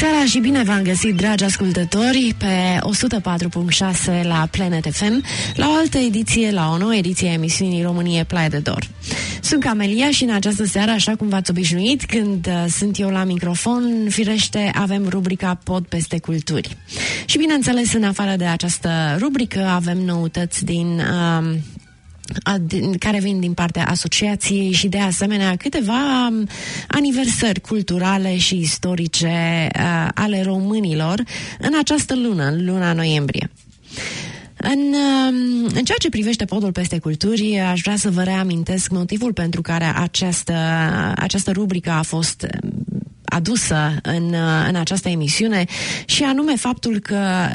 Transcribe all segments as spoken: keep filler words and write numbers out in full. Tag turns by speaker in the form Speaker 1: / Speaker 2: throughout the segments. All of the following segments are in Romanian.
Speaker 1: seara și bine v-am găsit, dragi ascultători, pe o sută patru virgulă șase la Planet F M, la o altă ediție, la o nouă ediție a emisiunii România Playa de Dor. Sunt Camelia și în această seară, așa cum v-ați obișnuit, când uh, sunt eu la microfon, firește, avem rubrica Pod peste culturi. Și bineînțeles, în afară de această rubrică, avem noutăți din... Uh, care vin din partea asociației și de asemenea câteva aniversări culturale și istorice uh, ale românilor în această lună, în luna noiembrie. În, în ceea ce privește Podul peste culturi, aș vrea să vă reamintesc motivul pentru care această, această rubrică a fost adusă în, în această emisiune, și anume faptul că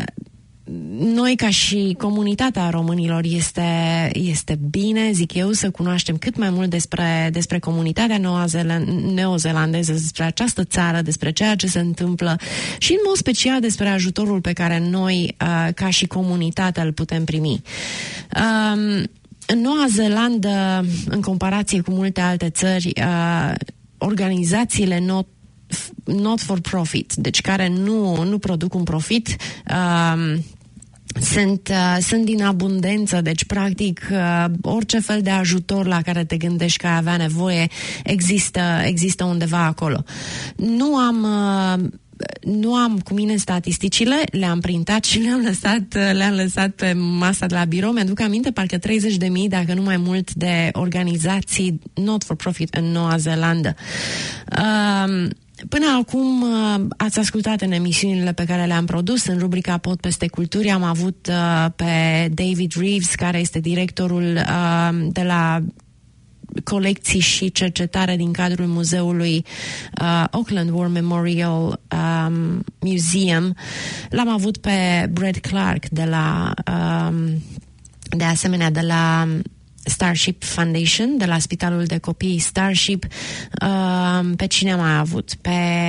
Speaker 1: noi, ca și comunitatea românilor, este, este bine, zic eu, să cunoaștem cât mai mult despre, despre comunitatea neozelandeză, despre această țară, despre ceea ce se întâmplă și, în mod special, despre ajutorul pe care noi, uh, ca și comunitate, îl putem primi. Uh, în Noua Zeelandă, în comparație cu multe alte țări, uh, organizațiile not not for profit, deci care nu, nu produc un profit, uh, sunt, uh, sunt din abundență, deci practic uh, orice fel de ajutor la care te gândești că ai avea nevoie există, există undeva acolo. Nu am... Uh, Nu am cu mine statisticile, le-am printat și le-am lăsat, le-am lăsat pe masa de la birou. Mi-aduc aminte, parcă treizeci de mii, dacă nu mai mult, de organizații not-for-profit în Noua Zeelandă. Uh, Până acum ați ascultat în emisiunile pe care le-am produs, în rubrica Pod peste culturi, am avut uh, pe David Reeves, care este directorul uh, de la colecții și cercetare din cadrul muzeului uh, Auckland War Memorial um, Museum. L-am avut pe Brad Clark de la um, de asemenea de la Starship Foundation, de la Spitalul de Copii Starship. Uh, pe cine am mai avut? Pe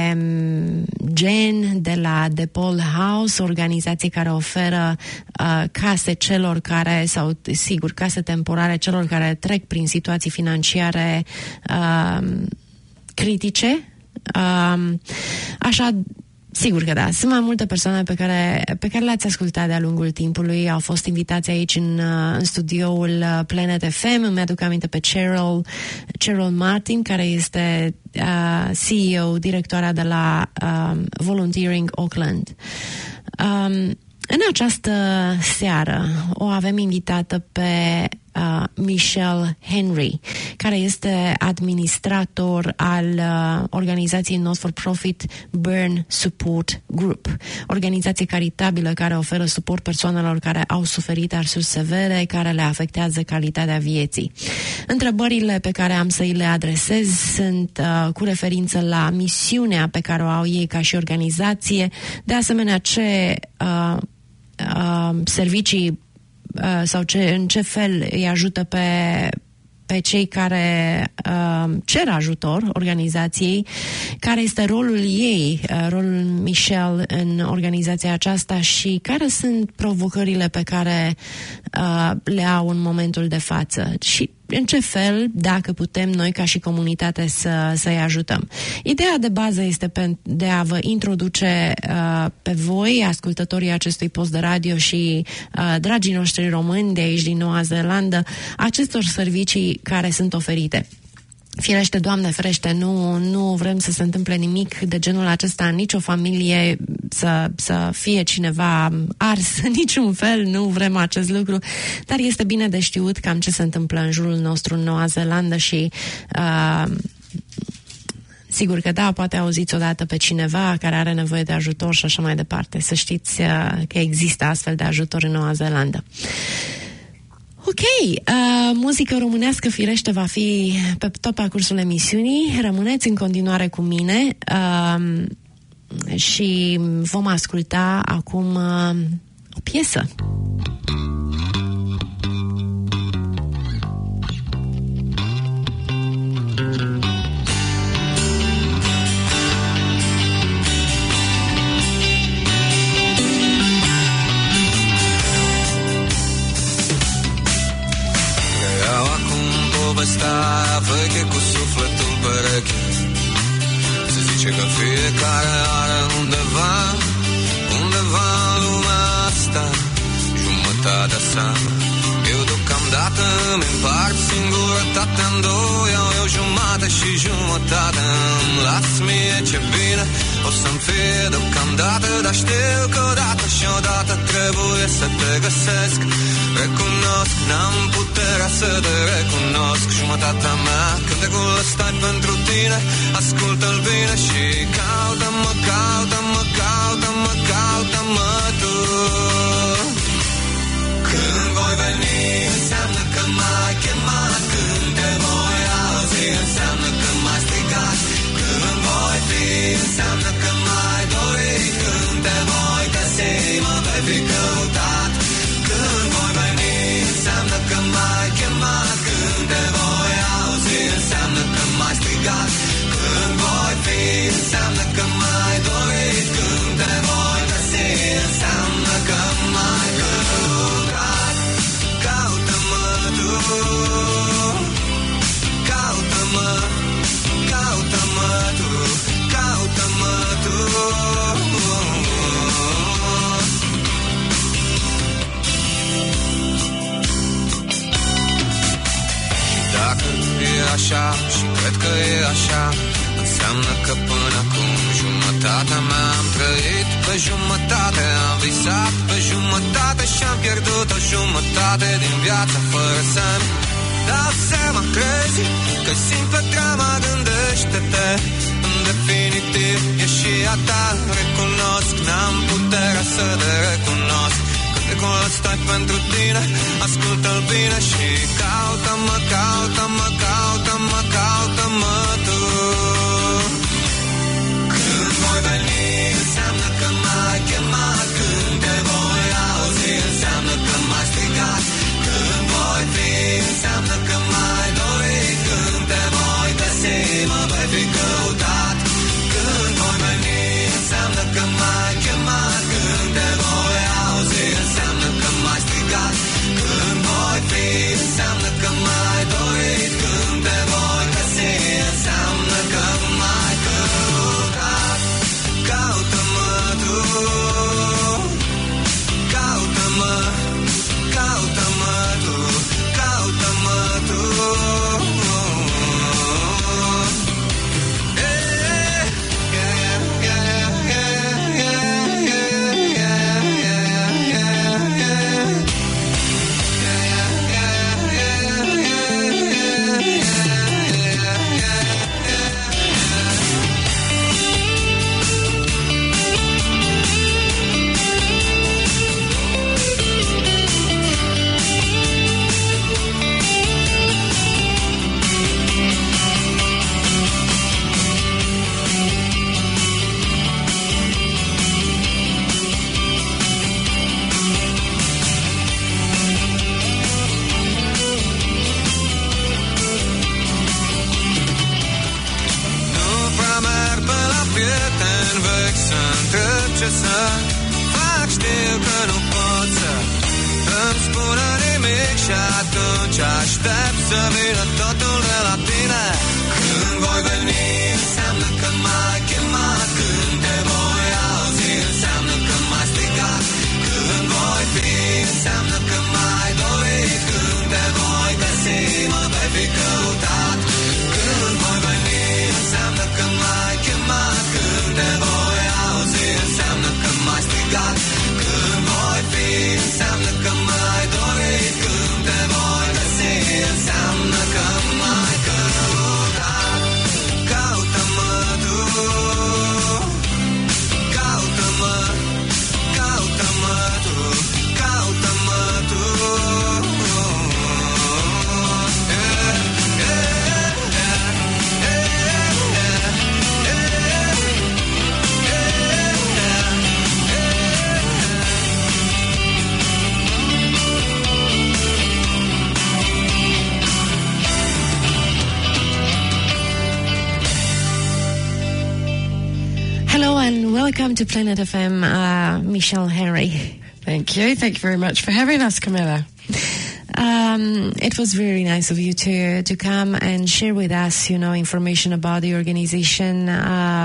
Speaker 1: Jen de la The Paul House, organizație care oferă uh, case celor care, sau sigur, case temporare celor care trec prin situații financiare uh, critice. Uh, așa, sigur că da. Sunt mai multe persoane pe care, pe care le-ați ascultat de-a lungul timpului. Au fost invitați aici în, în studioul Planet F M. Îmi aduc aminte pe Cheryl, Cheryl Martin, care este uh, C E O, directoarea de la uh, Volunteering Auckland. Um, în această seară o avem invitată pe uh, Michelle Henry, care este administrator al uh, organizației not-for-profit Burn Support Group, organizație caritabilă care oferă suport persoanelor care au suferit arsuri severe, care le afectează calitatea vieții. Întrebările pe care am să îi le adresez sunt uh, cu referință la misiunea pe care o au ei ca și organizație, de asemenea ce uh, uh, servicii Uh, sau ce, în ce fel îi ajută pe, pe cei care uh, cer ajutor organizației, care este rolul ei, uh, rolul Michelle în organizația aceasta și care sunt provocările pe care uh, le au în momentul de față și în ce fel, dacă putem noi ca și comunitate să, să-i ajutăm. Ideea de bază este pe, de a vă introduce uh, pe voi, ascultătorii acestui post de radio și uh, dragii noștri români de aici din Noua Zeelandă, acestor servicii care sunt oferite. Firește, Doamne ferește, nu, nu vrem să se întâmple nimic de genul acesta în nicio familie, să, să fie cineva ars în niciun fel, nu vrem acest lucru, dar este bine de știut cam ce se întâmplă în jurul nostru în Noua Zeelandă și uh, sigur că da, poate auziți odată pe cineva care are nevoie de ajutor și așa mai departe. Să știți uh, că există astfel de ajutor în Noua Zeelandă. Ok, uh, muzică românească firește va fi pe tot parcursul emisiunii. Rămâneți în continuare cu mine uh, și vom asculta acum uh, o piesă.
Speaker 2: Povestea veche cu sufletul pereche. Se zice Și că fiecare are undeva, undeva în lumea asta jumătatea sa. Eu deocamdată îmi împart singurătatea în doi, iau eu jumate și jumătate îmi las mie. Ce bine o să-mi fie deocamdată, dar știu că odată și odată trebuie să te găsesc. Recunosc, n-am puterea să te recunosc. Jumătatea mea, cântecul ăsta-i pentru tine, ascultă-l bine și caută-mă, caută-mă, caută-mă, caută-mă tu. Când voi veni, înseamnă că m-ai chemat. Când te voi auzi, înseamnă că m-ai strigat. Când voi fi, înseamnă că m-ai dorit. Când te voi găsi, mă vei fi căutat. Când voi veni, înseamnă că m-ai chemat. Când te voi auzi, înseamnă că m-ai strigat. Când voi fi, înseamnă că m-ai dorit. Când te voi găsi, înseamnă că m-ai căutat. Caută-mă tu, caută-mă, caută-mă tu, caută-mă tu. Dacă e așa și cred că e așa, înseamnă că până acum jumătatea mea am trăit, pe jumătate am visat, pe jumătate și-am pierdut o jumătate din viața fără să-mi dau seama. Crezi că-i simplă drama, gândește-te, în definitiv e și a ta. Recunosc, n-am puterea să te recunosc. Cântecul ăsta-i pentru tine, ascultă-l bine și caută-mă, caută-mă, caută-mă, caută-mă tu. Când voi veni, înseamnă că m-ai chemat. Când te voi auzi, înseamnă că m-ai strigat. Când voi fi, înseamnă că m-ai dorit. Când te voi găsi, mă vei fi căutat. Când voi veni, înseamnă că m-ai chemat. Când te voi auzi, înseamnă că m-ai strigat. Când voi fi, înseamnă că m-ai dorit. Când te voi găsi, înseamnă că m-ai căutat. Caută-mă tu, caută-mă, caută-mă tu, caută-mă tu. Ce să fac, știu că nu pot să îmi spună nimic și atunci aștept să vină totul de la tine. Când voi veni, înseamnă că m-ai chemat. Când te voi auzi, înseamnă că m-ai strigat. Când voi fi, înseamnă că m-ai dorit. Când te voi găsi, mă vei fi căutat. Când voi veni, înseamnă că m-ai chemat. Când te voi auzi, înseamnă că m-ai strigat. Când voi fi, înseamnă că m-ai dorit. Când te voi găsi, înseamnă că m-ai căutat. Caută-mă tu, caută-mă, caută-mă tu, caută-mă tu.
Speaker 1: Hello and welcome to Planet F M, uh, Michelle Henry.
Speaker 3: Thank you. Thank you very much for having us, Camilla.
Speaker 1: Um, it was very nice of you to to come and share with us, you know, information about the organization. Uh,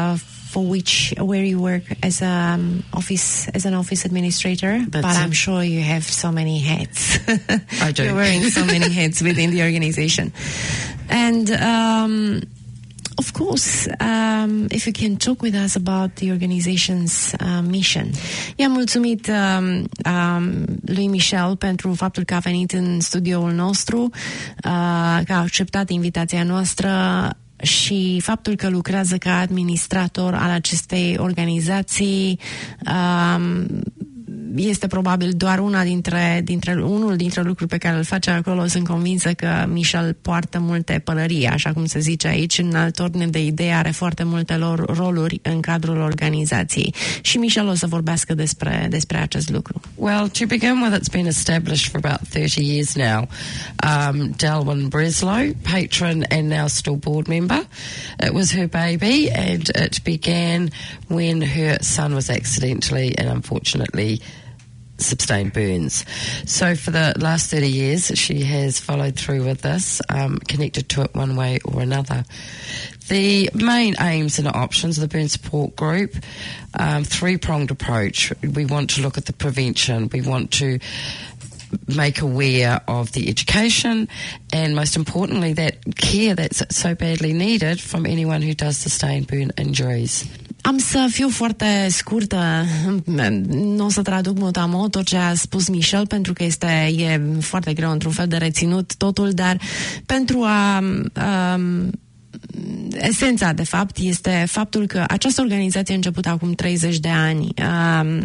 Speaker 1: for which where you work as a um, office as an office administrator.
Speaker 3: That's
Speaker 1: but
Speaker 3: it.
Speaker 1: I'm sure you have so many hats.
Speaker 3: I do.
Speaker 1: You're wearing so many hats within the organization, and. Um, Of course, um, if you can talk with us about the organization's uh, mission. I-am mulțumit um, um, lui Michelle pentru faptul că a venit în studioul nostru, uh, că a acceptat invitația noastră și faptul că lucrează ca administrator al acestei organizații. Um, este probabil doar una dintre, dintre unul dintre lucruri pe care îl face acolo. Sunt convinsă că Michelle poartă multe pălării, așa cum se zice aici. În alt ordine de idee are foarte multe lor roluri în cadrul organizației. Și Michelle o să vorbească despre, despre acest lucru.
Speaker 3: Well, to begin with, it's been established for about thirty years now. Um, Delwyn Breslow, patron and now still board member. It was her baby, and it began when her son was accidentally and unfortunately sustained burns. So for the last thirty years, she has followed through with this, um, connected to it one way or another. The main aims and options of the Burn Support Group, um, three-pronged approach. We want to look at the prevention. We want to make aware of the education and, most importantly, that care that's so badly needed from anyone who does sustain burn injuries.
Speaker 1: Am să fiu foarte scurtă, nu o să traduc mot-a-mot tot ce a spus Michelle, pentru că este e foarte greu într-un fel de reținut totul, dar pentru a... Um, esența, de fapt, este faptul că această organizație a început acum treizeci de ani. Um,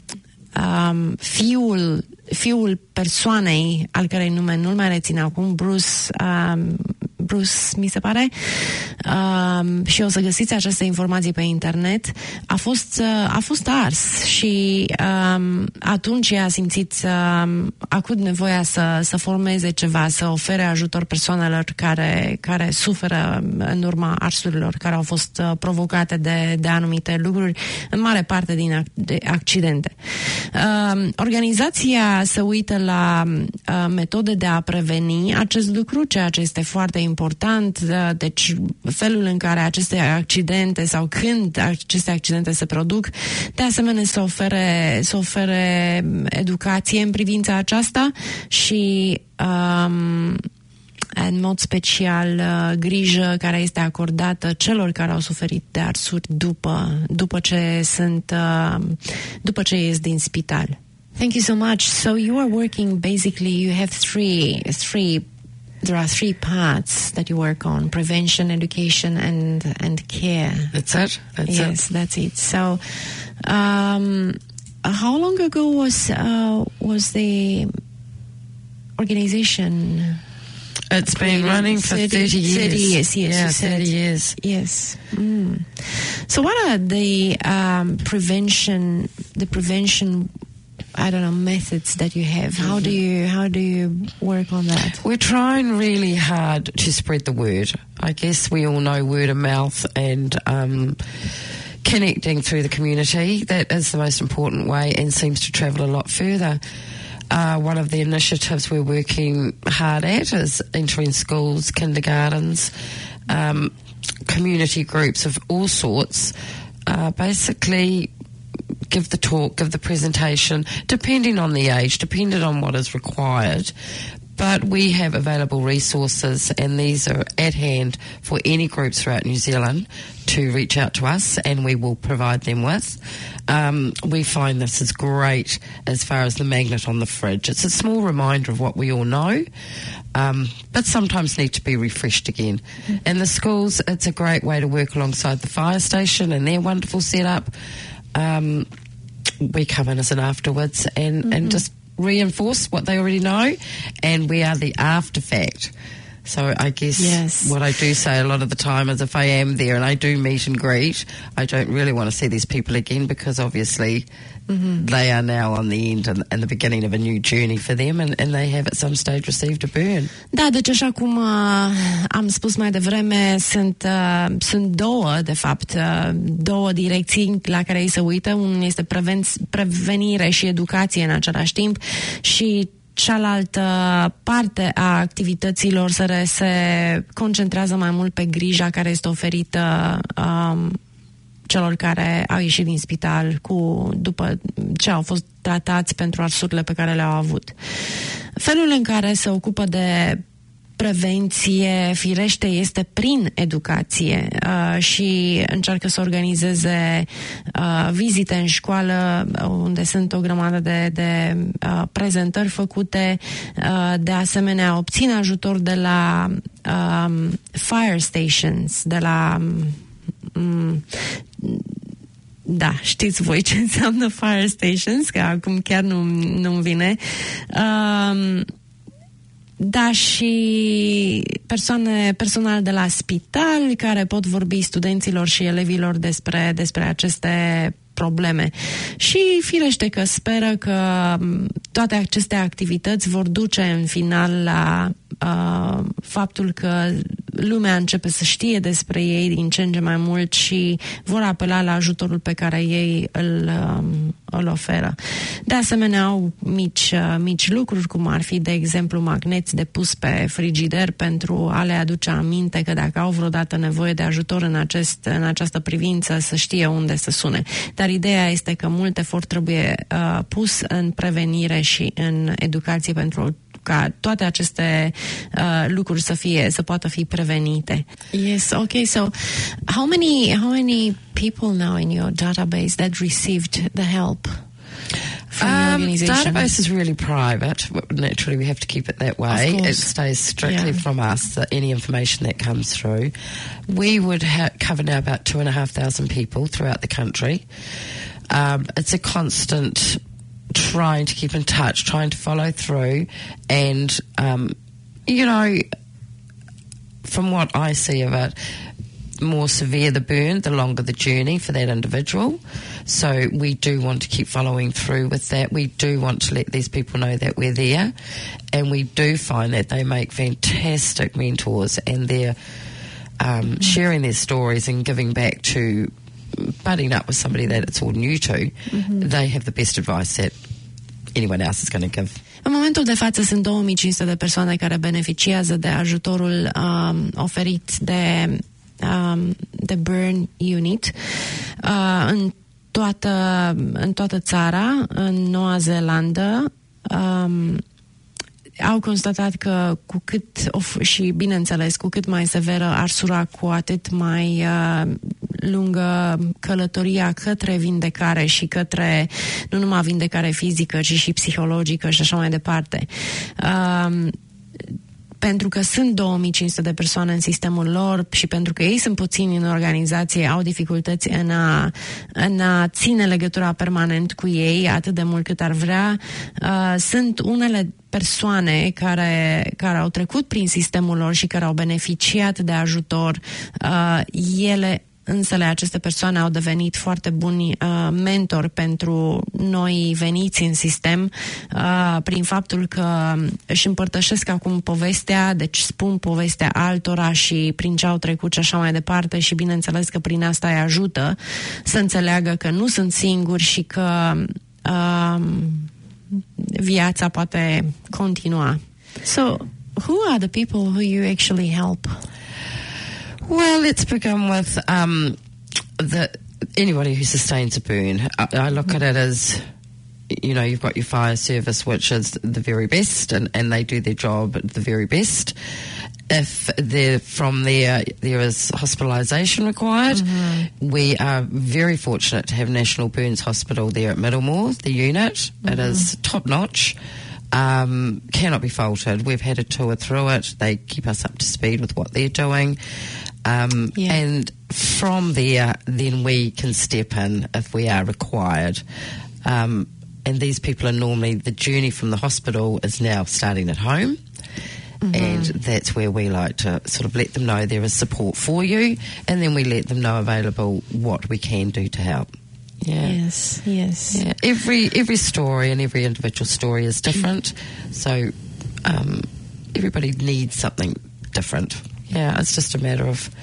Speaker 1: um, fiul, fiul persoanei, al cărei nume nu-l mai rețin acum, Bruce... Um, Bruce, mi se pare, um, și o să găsiți aceste informații pe internet, a fost, uh, a fost ars și um, atunci a simțit um, acut nevoia să, să formeze ceva, să ofere ajutor persoanelor care, care suferă în urma arsurilor care au fost uh, provocate de, de anumite lucruri, în mare parte din ac- de accidente. Um, organizația se uită la uh, metode de a preveni acest lucru, ceea ce este foarte important. important, deci felul în care aceste accidente sau când aceste accidente se produc, de asemenea să ofere, să ofere educație în privința aceasta și um, în mod special grijă care este acordată celor care au suferit de arsuri după, după ce sunt după ce ies din spital. Thank you so much. So you are working basically, you have three three There are three parts that you work on: prevention, education, and and care.
Speaker 3: That's it. That's
Speaker 1: yes,
Speaker 3: it.
Speaker 1: that's it. So, um, how long ago was uh, was the organization?
Speaker 3: It's been running for thirty, thirty years.
Speaker 1: Thirty years, yes.
Speaker 3: Yeah,
Speaker 1: you said.
Speaker 3: thirty years.
Speaker 1: Yes. Mm. So, what are the um, prevention? The prevention. I don't know, methods that you have. How do you how do you work on that?
Speaker 3: We're trying really hard to spread the word. I guess we all know word of mouth and um, connecting through the community. That is the most important way and seems to travel a lot further. Uh, one of the initiatives we're working hard at is entering schools, kindergartens, um, community groups of all sorts, uh, basically give the talk, give the presentation, depending on the age, depending on what is required. But we have available resources, and these are at hand for any groups throughout New Zealand to reach out to us, and we will provide them with. Um, we find this is great as far as the magnet on the fridge. It's a small reminder of what we all know, um, but sometimes need to be refreshed again. Mm-hmm. In the schools, it's a great way to work alongside the fire station and their wonderful setup. Um, we come in as an afterwards and, mm-hmm. and just reinforce what they already know, and we are the after fact. So I guess
Speaker 1: yes.
Speaker 3: what I do say a lot of the time is if I am there and I do meet and greet, I don't really want to see these people again, because obviously mm-hmm. they are now on the end and, and the beginning of a new journey for them, and, and they have at some stage received a burn.
Speaker 1: Da, deci așa cum uh, am spus mai devreme, sunt, uh, sunt două, de fapt, uh, două direcții la care ei se uită. Unul este preven- prevenire și educație în același timp, și cealaltă parte a activităților se, se concentrează mai mult pe grija care este oferită um, celor care au ieșit din spital cu, după ce au fost tratați pentru arsurile pe care le-au avut. Felul în care se ocupă de prevenție, firește, este prin educație uh, și încearcă să organizeze uh, vizite în școală unde sunt o grămadă de, de uh, prezentări făcute. Uh, de asemenea, obțin ajutor de la uh, fire stations, de la um, da, știți voi ce înseamnă fire stations, că acum chiar nu, nu-mi vine. Uh, Da, și persoane, personal de la spital care pot vorbi studenților și elevilor despre, despre aceste probleme. Și firește că speră că toate aceste activități vor duce în final la uh, faptul că lumea începe să știe despre ei din ce în ce mai mult și vor apela la ajutorul pe care ei îl, um, îl oferă. De asemenea, au mici, uh, mici lucruri, cum ar fi, de exemplu, magneți de pus pe frigider pentru a le aduce aminte că dacă au vreodată nevoie de ajutor în, acest, în această privință, să știe unde să sune. Dar ideea este că mult efort trebuie uh, pus în prevenire și în educație pentru ca toate aceste uh, lucruri să fie, să poată fi prevenite. Yes, okay, so how many how many people now in your database that received the help from your
Speaker 3: Um,
Speaker 1: organization?
Speaker 3: database is really private. Naturally, we have to keep it that way.
Speaker 1: Of course.
Speaker 3: It stays strictly
Speaker 1: Yeah.
Speaker 3: from us, that any information that comes through. We would ha- cover now about two and a half thousand people throughout the country. Um, it's a constant trying to keep in touch, trying to follow through, and, um, you know, from what I see of it, more severe the burn, the longer the journey for that individual. So we do want to keep following through with that. We do want to let these people know that we're there, and we do find that they make fantastic mentors, and they're um, sharing their stories and giving back to budding up with somebody that it's all new to. Mm-hmm. They have the best advice that anyone else is going to give.
Speaker 1: În momentul de față sunt două mii cinci sute de persoane care beneficiază de ajutorul um, oferit de um, de Burn Unit uh, în toată în toată țara, în Noua Zeelandă. Um, au constatat că cu cât, of, și bineînțeles, cu cât mai severă arsura, cu atât mai uh, lungă călătoria către vindecare și către, nu numai vindecare fizică, ci și psihologică și așa mai departe. Uh, pentru că sunt două mii cinci sute de persoane în sistemul lor și pentru că ei sunt puțini în organizație, au dificultăți în a, în a ține legătura permanent cu ei atât de mult cât ar vrea. Uh, sunt unele persoane care, care au trecut prin sistemul lor și care au beneficiat de ajutor. Uh, ele Însele aceste persoane au devenit foarte buni uh, mentori pentru noi veniți în sistem uh, prin faptul că își împărtășesc acum povestea, deci spun povestea altora și prin ce au trecut și așa mai departe și bineînțeles că prin asta îi ajută să înțeleagă că nu sunt singuri și că uh, viața poate continua. So, who are the people who you actually help?
Speaker 3: Well, let's begin with um, the anybody who sustains a burn. I, I look at it as, you know, you've got your fire service, which is the very best, and, and they do their job at the very best. If they're from there, there is hospitalisation required. Mm-hmm. We are very fortunate to have National Burns Hospital there at Middlemore, the unit. Mm-hmm. It is top notch. Um, cannot be faulted. We've had a tour through it. They keep us up to speed with what they're doing. Um, yeah. And from there, then we can step in if we are required. Um, and these people are normally, the journey from the hospital is now starting at home. Mm-hmm. And that's where we like to sort of let them know there is support for you, and then we let them know available what we can do to help. Yeah.
Speaker 1: Yes, yes.
Speaker 3: Yeah. Every every story and every individual story is different, so um, everybody needs something different. Yeah, it's just a matter of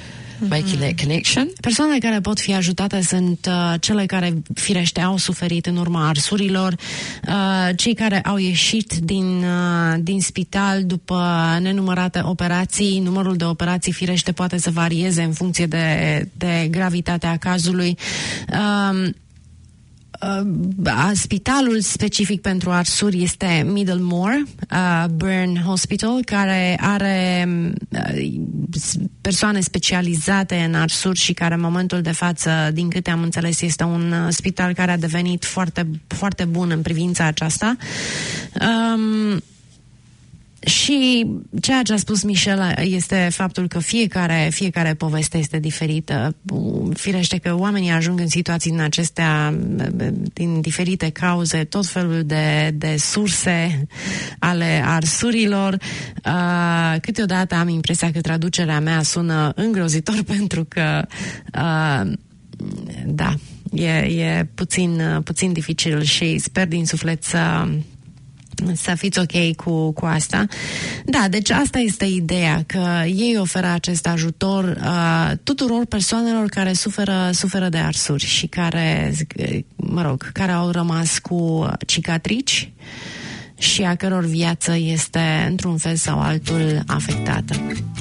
Speaker 3: making that connection.
Speaker 1: Persoanele care pot fi ajutate sunt uh, cele care, firește, au suferit în urma arsurilor, uh, cei care au ieșit din, uh, din spital după nenumărate operații. Numărul de operații, firește, poate să varieze în funcție de, de gravitatea cazului. Uh, Uh, spitalul specific pentru arsuri este Middlemore uh, Burn Hospital, care are uh, persoane specializate în arsuri și care în momentul de față, din câte am înțeles, este un uh, spital care a devenit foarte, foarte bun în privința aceasta. Um, Și ceea ce a spus Michelle este faptul că fiecare, fiecare poveste este diferită. Firește că oamenii ajung în situații din acestea, din diferite cauze, tot felul de, de surse ale arsurilor. Uh, câteodată am impresia că traducerea mea sună îngrozitor pentru că uh, da, e, e puțin, puțin dificil și sper din suflet să să fiți ok cu, cu asta. Da, deci asta este ideea, că ei oferă acest ajutor uh, tuturor persoanelor care suferă, suferă de arsuri și care, mă rog, care au rămas cu cicatrici și a căror viață este într-un fel sau altul afectată.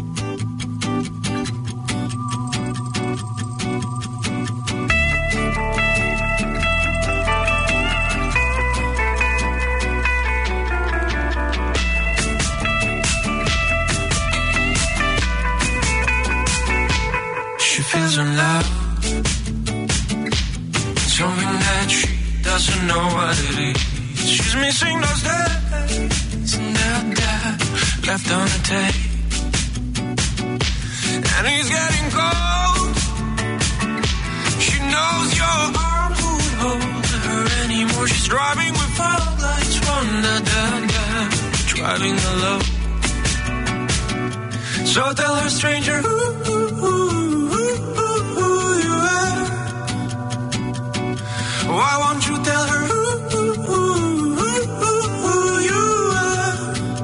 Speaker 2: Feels in love, something that she doesn't know what it is. She's missing those days and that that left on the tape. And he's getting cold. She knows your arms won't hold her anymore. She's driving with fog lights on, da da da, driving alone. So tell her, stranger, ooh, ooh, ooh. Why won't you tell her who, who, who, who, who you are?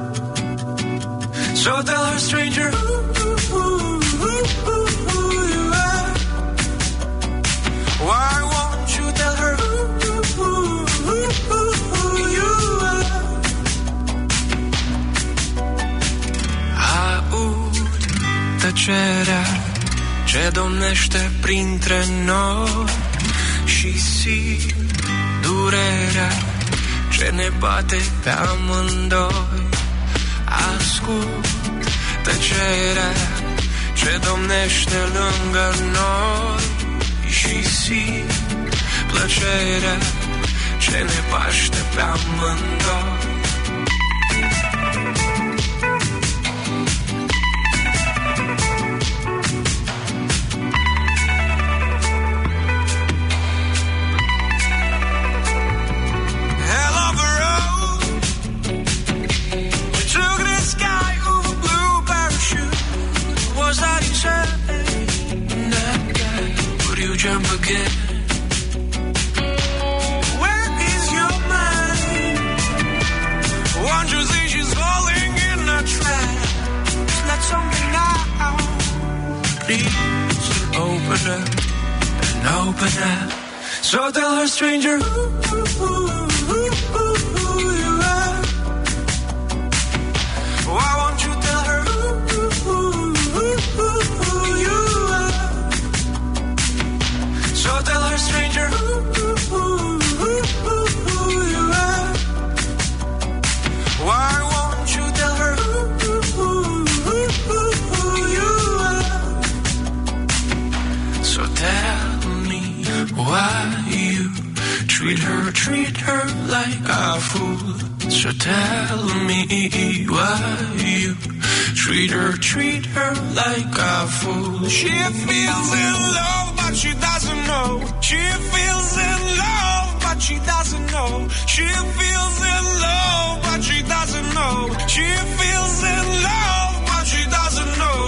Speaker 2: So tell her, stranger, who, who, who, who, who, who you are? Why won't you tell her who, who, who, who, who, who you are? Aud tăcerea ce domnește printre noi și simt durerea ce ne bate pe amândoi. Ascult tăcerea ce domnește lângă noi și simt plăcerea ce ne paște pe amândoi. Jump again. Where is your mind? Won't you see she's falling in a trap? Just let something out. Please open up and open up. So tell her, stranger, who, who, who, who, who, who you are. Why won't you tell her who, who, who, who, who, who you are? So tell her, stranger, who, who, who, who, who, who you are. Why won't you tell her who, who, who, who, who, who you are? So tell me why you treat her, treat her like a fool. So tell me why you treat her, treat her like a fool. She feels in love, but she doesn't know. She feels in love, but she doesn't know. She feels in love, but she doesn't know. She feels in love, but she doesn't know.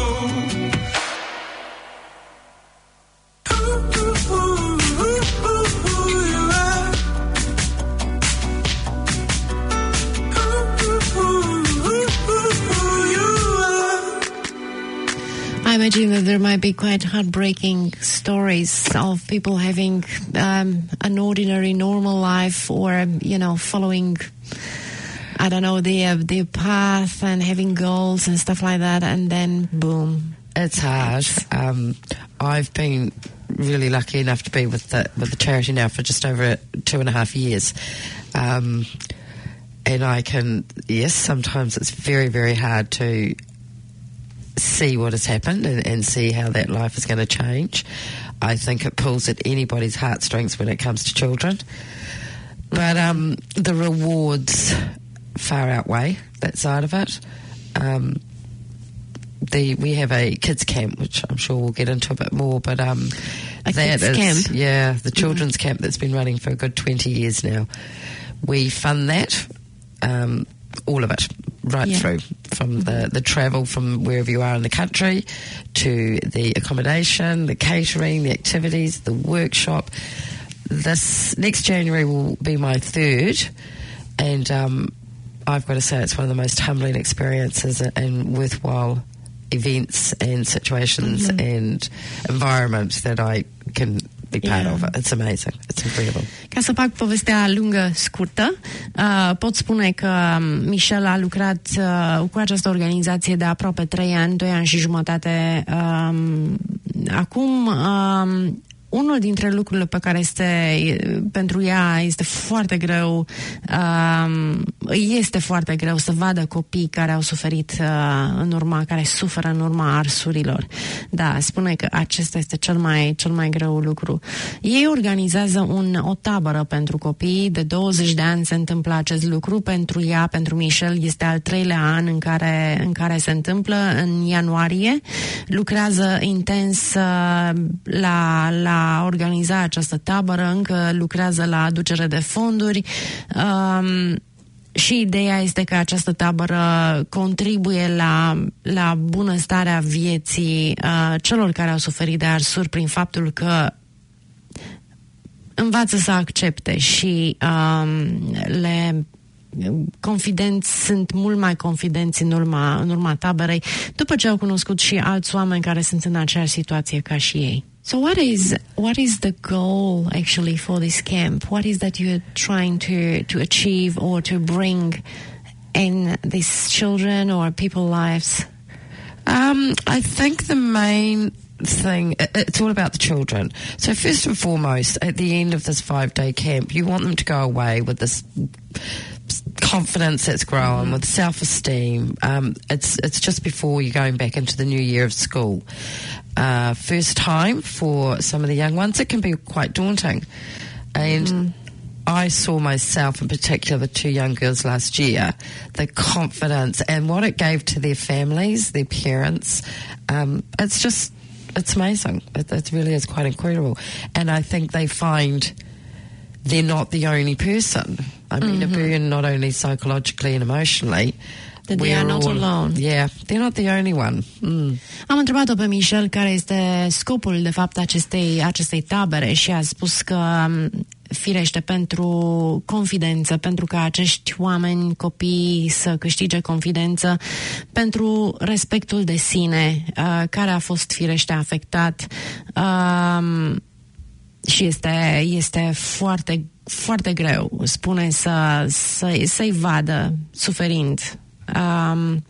Speaker 1: I imagine that there might be quite heartbreaking stories of people having um, an ordinary, normal life, or, you know, following, I don't know, their, their path and having goals and stuff like that, and then boom.
Speaker 3: It's hard. Um, I've been really lucky enough to be with the, with the charity now for just over two and a half years. Um, and I can, yes, sometimes it's very, very hard to see what has happened and, and see how that life is going to change. I think it pulls at anybody's heartstrings when it comes to children. But um, the rewards far outweigh that side of it. Um, the we have a kids camp, which I'm sure we'll get into a bit more, but um,
Speaker 1: a
Speaker 3: that
Speaker 1: kids
Speaker 3: is,
Speaker 1: camp?
Speaker 3: yeah, the children's mm-hmm. camp that's been running for a good twenty years now. We fund that, um, all of it, right yeah. through, from the, the travel from wherever you are in the country to the accommodation, the catering, the activities, the workshop. This next January will be my third, and um, I've got to say it's one of the most humbling experiences and worthwhile events and situations mm-hmm. and environment that I can be part yeah. of. It's amazing. It's incredible.
Speaker 1: Ca să fac povestea lungă, scurtă, uh, pot spune că Michelle a lucrat uh, cu această organizație de aproape trei ani, doi ani și jumătate. Um, acum, um, unul dintre lucrurile pe care este pentru ea este foarte greu, um, este foarte greu să vadă copii care au suferit uh, în urma, care suferă în urma arsurilor. Da, spune că acesta este cel mai, cel mai greu lucru. Ei organizează un, o tabără pentru copii, de douăzeci de ani se întâmplă acest lucru. Pentru ea, pentru Michelle, este al treilea an în care, în care se întâmplă, în ianuarie. Lucrează intens uh, la, la a organiza această tabără, încă lucrează la aducere de fonduri um, și ideea este că această tabără contribuie la, la bunăstarea vieții uh, celor care au suferit de arsuri prin faptul că învață să accepte și um, le confidenți, sunt mult mai confidenți în urma, în urma taberei, după ce au cunoscut și alți oameni care sunt în aceeași situație ca și ei. So what is what is the goal actually for this camp? What is that you're trying to to achieve or to bring in these children or people's lives?
Speaker 3: Um, I think the main thing, it's all about the children. So first and foremost, at the end of this five-day camp, you want them to go away with this confidence that's grown, mm-hmm. with self-esteem. Um, it's it's just before you're going back into the new year of school. Uh, first time for some of the young ones, it can be quite daunting. And mm-hmm. I saw myself, in particular, the two young girls last year, the confidence and what it gave to their families, their parents. Um, it's just, it's amazing. It, it really is quite incredible. And I think they find they're not the only person. I mean, mm-hmm. a burn not only psychologically and emotionally.
Speaker 1: That they are not
Speaker 3: all,
Speaker 1: alone.
Speaker 3: Yeah, they're not the only one. Mm.
Speaker 1: Am întrebat-o pe Michelle care este scopul, de fapt, acestei, acestei tabere și a spus că, firește, pentru confidență, pentru ca acești oameni, copii, să câștige confidență, pentru respectul de sine, uh, care a fost, firește, afectat, uh, și este, este foarte, foarte greu, spune, să, să, să-i vadă suferind. Um,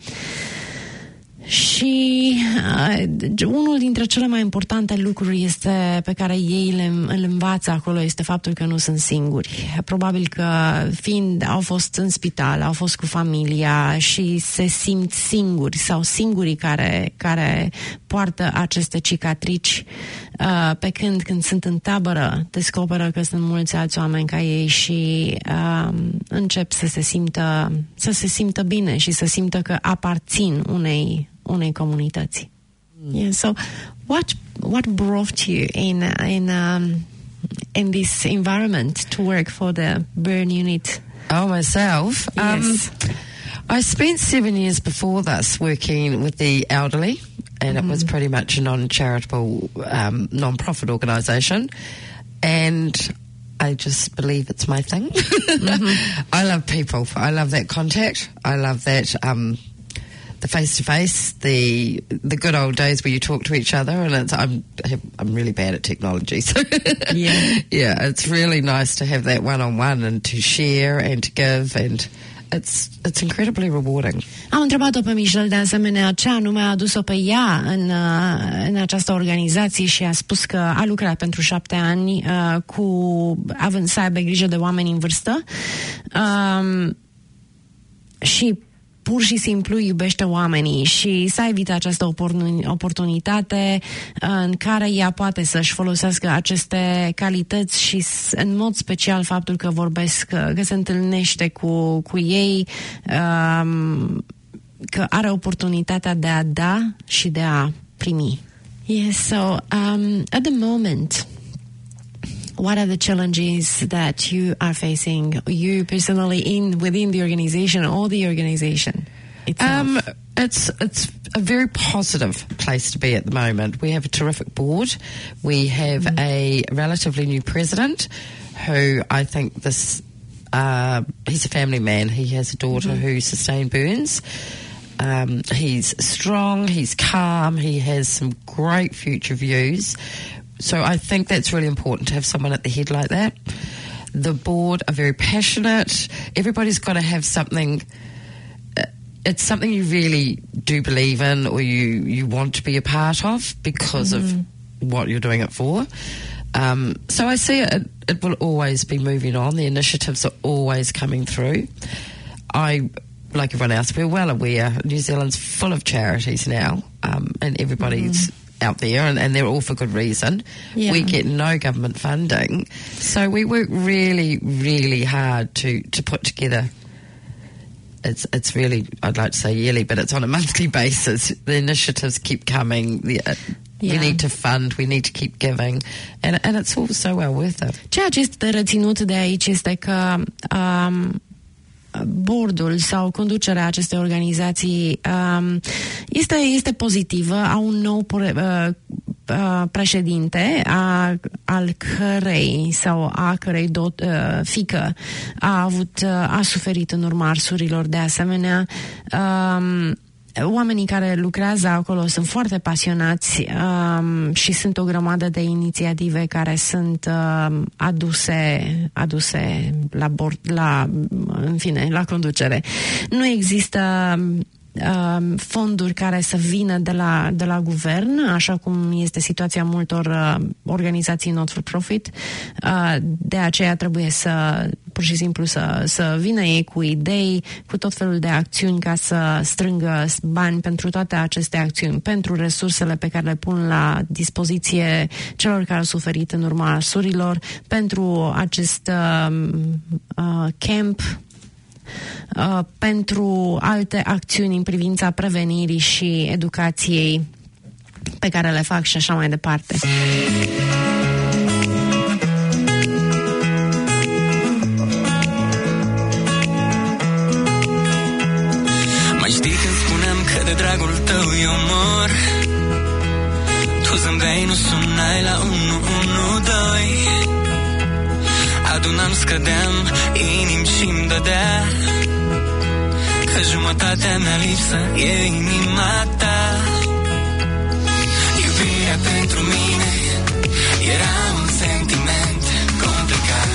Speaker 1: și uh, unul dintre cele mai importante lucruri este, pe care ei le, îl învață acolo, este faptul că nu sunt singuri. Probabil că fiind, au fost în spital, au fost cu familia și se simt singuri sau singurii care, care poartă aceste cicatrici, uh, pe când când sunt în tabără descoperă că sunt mulți alți oameni ca ei și uh, încep să se simtă să se simtă bine și să simtă că aparțin unei unei comunități. Mm. Yeah, so what what brought you in in um, in this environment to work for the burn unit?
Speaker 3: Oh, myself?
Speaker 1: Yes.
Speaker 3: Um, I spent seven years before this working with the elderly, and mm-hmm. it was pretty much a non-charitable, um, non-profit organisation, and I just believe it's my thing. Mm-hmm. I love people. I love that contact. I love that um, the face-to-face, the the good old days where you talk to each other, and it's, I'm I'm really bad at technology, so
Speaker 1: yeah,
Speaker 3: yeah, it's really nice to have that one-on-one and to share and to give, and it's it's incredibly rewarding.
Speaker 1: Am întrebat-o pe Michelle de asemenea ce anume a adus-o pe ea în, în această organizație și a spus că a lucrat pentru șapte ani uh, cu având să aibă grijă de oameni în vârstă um, și pur și simplu iubește oamenii și s-a evitat această oportunitate în care ea poate să-și folosească aceste calități și în mod special faptul că vorbesc, că se întâlnește cu, cu ei, că are oportunitatea de a da și de a primi. Yes, so um, at the moment, what are the challenges that you are facing, you personally, in within the organization or the organization itself?
Speaker 3: Um, it's it's a very positive place to be at the moment. We have a terrific board. We have mm-hmm. a relatively new president, who I think this uh, he's a family man. He has a daughter mm-hmm. who sustained burns. Um, he's strong. He's calm. He has some great future views. So I think that's really important to have someone at the head like that. The board are very passionate. Everybody's got to have something. Uh, it's something you really do believe in, or you, you want to be a part of because mm-hmm. of what you're doing it for. Um, so I see it, it will always be moving on. The initiatives are always coming through. I, like everyone else, we're well aware New Zealand's full of charities now, um, and everybody's mm-hmm. out there, and, and they're all for good reason. Yeah. We get no government funding, so we work really, really hard to, to put together. It's it's really, I'd like to say yearly, but it's on a monthly basis. The initiatives keep coming. The, uh, yeah. We need to fund. We need to keep giving, and and it's all so well worth it.
Speaker 1: Ceea ce este reținut de aici este că um, boardul sau conducerea acestei organizații um, este, este pozitivă. Au un nou pre, uh, uh, președinte a, al cărei sau a cărei dot, uh, fică a avut uh, a suferit în urma arsurilor. De asemenea, um, oamenii care lucrează acolo sunt foarte pasionați um, și sunt o grămadă de inițiative care sunt um, aduse, aduse la bord, la, în fine, la conducere. Nu există um, fonduri care să vină de la, de la guvern, așa cum este situația multor uh, organizații not-for-profit. Uh, de aceea trebuie să pur și simplu să, să vină ei cu idei, cu tot felul de acțiuni ca să strângă bani pentru toate aceste acțiuni, pentru resursele pe care le pun la dispoziție celor care au suferit în urma arsurilor, pentru acest uh, uh, camp, uh, pentru alte acțiuni în privința prevenirii și educației pe care le fac și așa mai departe.
Speaker 2: De dragul tău eu mor. Tu zâmbeai, nu sunai la unu unu doi. Adunam, scădeam, inim și-mi dădea că jumătatea mea lipsă e inima ta. Iubirea pentru mine era un sentiment complicat.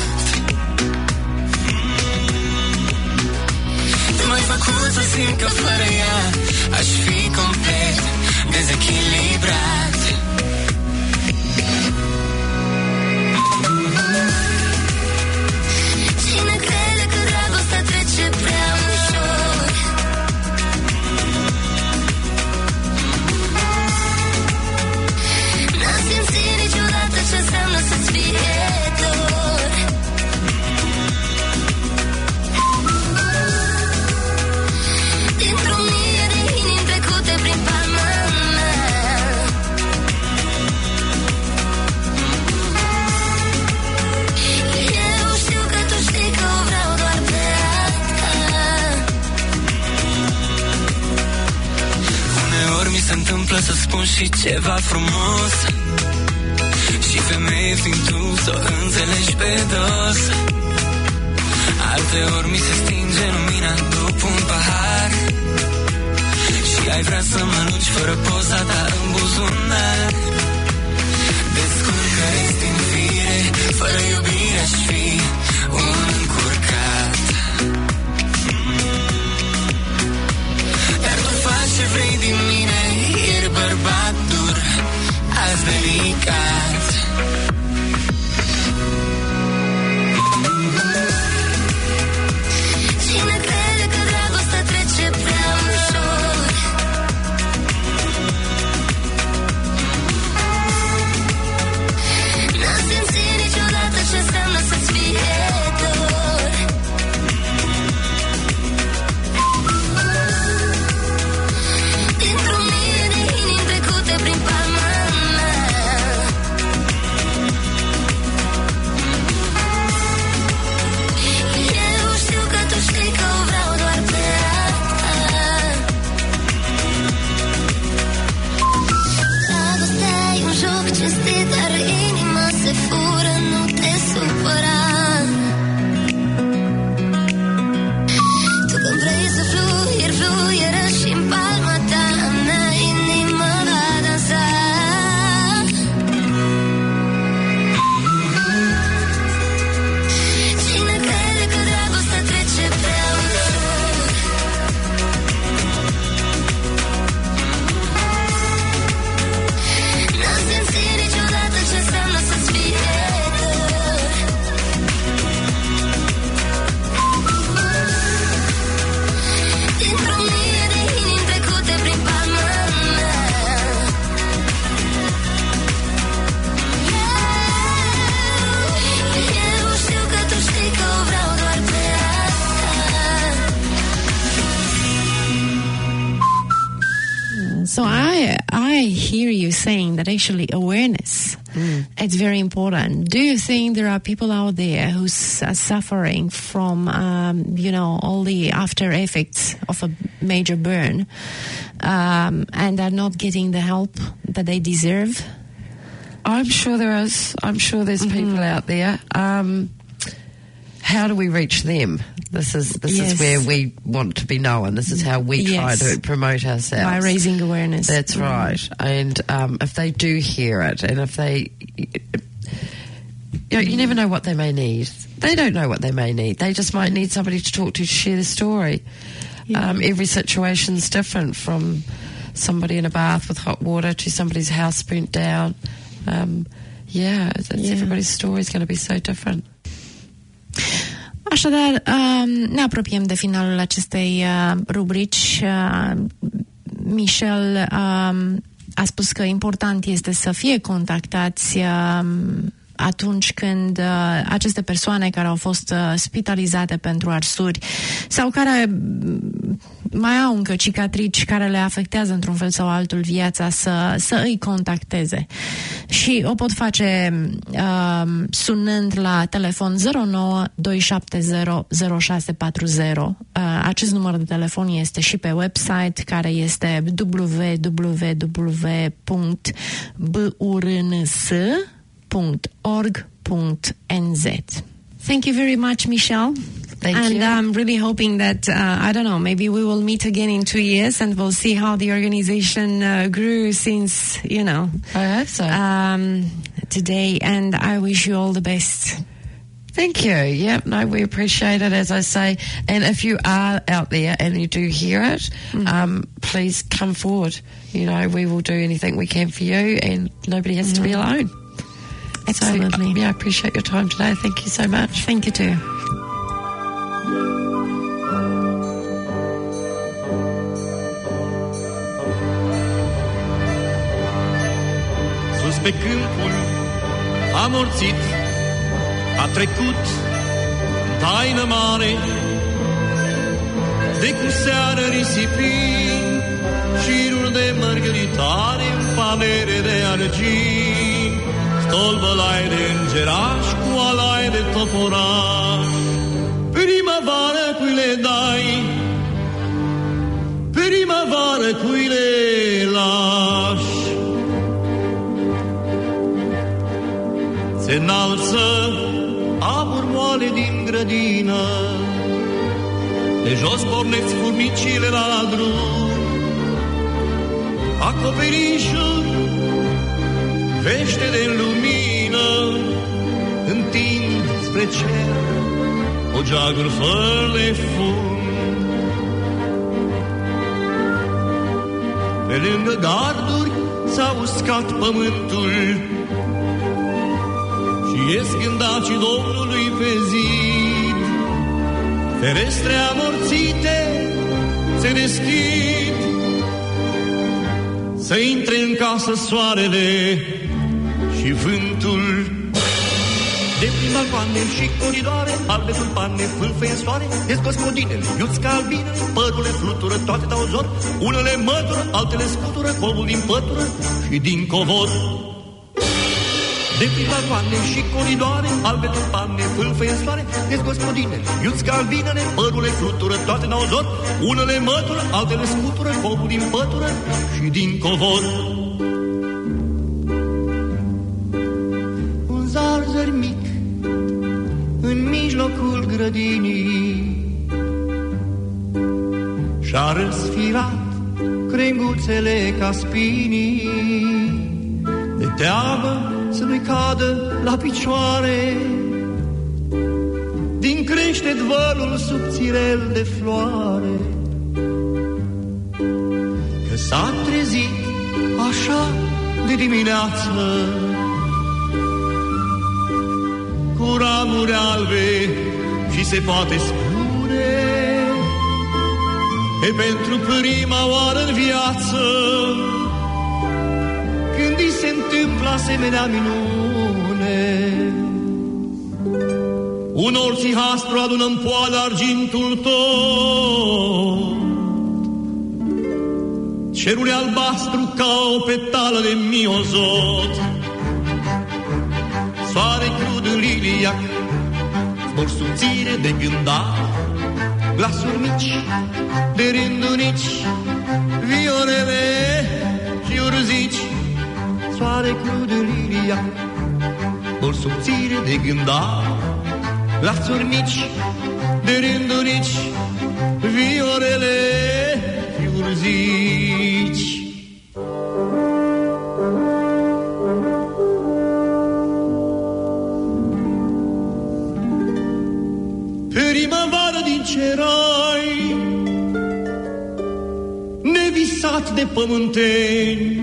Speaker 2: M-ai făcut să simt că fără ea aș fi complet dezechilibrat. Cine crede că dragostea trece prea ușor? N-am simțit niciodată ce înseamnă să-ți fie dor. Dintr-o mie de inimi trecute prin palma mea, eu știu că tu știi că o vreau doar pe asta. Uneori mi se întâmplă să spun și ceva frumos, și femeie fiind tu să o înțelegi pe dos. Alteori mi se stinge lumina după un pahar și Ai vrea să mănânci fără poza ta în buzunar. Descurcă-ți din fire, fără iubire aș fi un încurcat. Dar tu faci ce vrei din mine, ești bărbat dur, azi delicat. Cine crede că dragostea trece prea ușor? N-am simțit niciodată ce înseamnă să-ți fie dor. Dintr-o mie de inimi trecute prin palma mea, eu știu că tu știi că o vreau doar pe asta. Dragostea e un joc cinstit, dar inima se fură, nu te supăra. Tu când vrei să fluieri, fluieră și-n palma ta mea, inima va dansa. Cine crede că dragostea trece prea ușor? N-am simțit niciodată ce înseamnă să-ți fie dor. Dintr-o mie de inimi trecute prin palma mea, eu știu că tu știi că o vreau doar pe asta.
Speaker 1: So I I hear you saying that actually awareness it's very important. Do you think there are people out there who s- are suffering from um, you know all the after effects of a major burn um, and are not getting the help that they deserve?
Speaker 3: I'm sure there is. I'm sure there's people out there. Um, how do we reach them? This is this
Speaker 1: Yes.
Speaker 3: is where we want to be known. This is how we try
Speaker 1: Yes.
Speaker 3: to promote ourselves.
Speaker 1: By raising awareness.
Speaker 3: That's right. And um, if they do hear it, and if they, you know, you never know what they may need. They don't know what they may need. They just might need somebody to talk to, to share the story.
Speaker 1: Yeah.
Speaker 3: Um, every situation's different, from somebody in a bath with hot water to somebody's house burnt down. Um, yeah, it's, it's
Speaker 1: Yeah.
Speaker 3: everybody's story is going to be so different.
Speaker 1: Așadar, um, ne apropiem de finalul acestei uh, rubrici. Uh, Michel um, a spus că important este să fie contactați um, atunci când uh, aceste persoane care au fost uh, spitalizate pentru arsuri sau care mm, mai au încă cicatrici care le afectează într-un fel sau altul viața, să, să îi contacteze. Și o pot face uh, sunând la telefon zero nouă doi șapte zero zero șase patru zero. Uh, acest număr de telefon este și pe website, care este w w w punct b u r n s punct org punct n z. Thank you very much, Michelle.
Speaker 3: Thank
Speaker 1: and
Speaker 3: you.
Speaker 1: I'm really hoping that, uh, I don't know, maybe we will meet again in two years and we'll see how the organization uh, grew since, you know,
Speaker 3: I hope so.
Speaker 1: um, today. And I wish you all the best.
Speaker 3: Thank you. Yep, no, we appreciate it, as I say. And if you are out there and you do hear it,
Speaker 1: Mm-hmm.
Speaker 3: um, please come forward. You know, we will do anything we can for you, and nobody has to be alone.
Speaker 1: Absolutely.
Speaker 3: So, yeah, I appreciate your time today. Thank you so much.
Speaker 1: Thank you too.
Speaker 4: Sus pe câmpul amorțit a trecut taină mare, de cu seară risipind șiruri de mărgăritare în pamere de argint, stolbălai de îngeraș cu alai de toporaș. Primăvară cui le dai, primăvară cui le lași. Se înalță aburi moale din grădină, de jos pornesc furnicile la drum, acoperișuri, vește de lumină, întind spre cer o geaguri fără de fum. Pe lângă garduri s-a uscat pământul și ies gândacii Domnului pe zid. Ferestre amorțite se deschid, să intre în casă soarele și vântul. De prin balcoane și coridoare, albe tulpane, fâlfăie în soare, ies gospodinele, iuțca albine, părurile flutură, toate dau zor, unele mătură, altele scutură, colbul din pătură și din covor. De prin balcoane și coridoare, albe tulpane, fâlfăie în soare, ies gospodinele, iuțca albinele, părurile flutură, toate dau zor, unele mătură, altele scutură, colbul din pătură și din covor. Un zarzăr mic în mijlocul grădinii și-a răsfirat crenguțele ca spinii, de teamă să nu-i cadă la picioare din creștet vălul subțirel de floare. Că s-a trezit așa de dimineață cu ramuri albe și se poate spune că pentru prima oară în viață când îi se întâmplă asemenea minune. Un orțihastru adună în poală argintul tot, cerul e albastru ca o petală de miozot. Soare crud în liliac, zbor subțire de gândar, glasuri mici de rândunici, viorele și urzici. Soare crud în liliac, zbor subțire de gândar, glasuri mici de rândunici, viorele și urzici. Primăvară din cerai, nevisat de pământeni,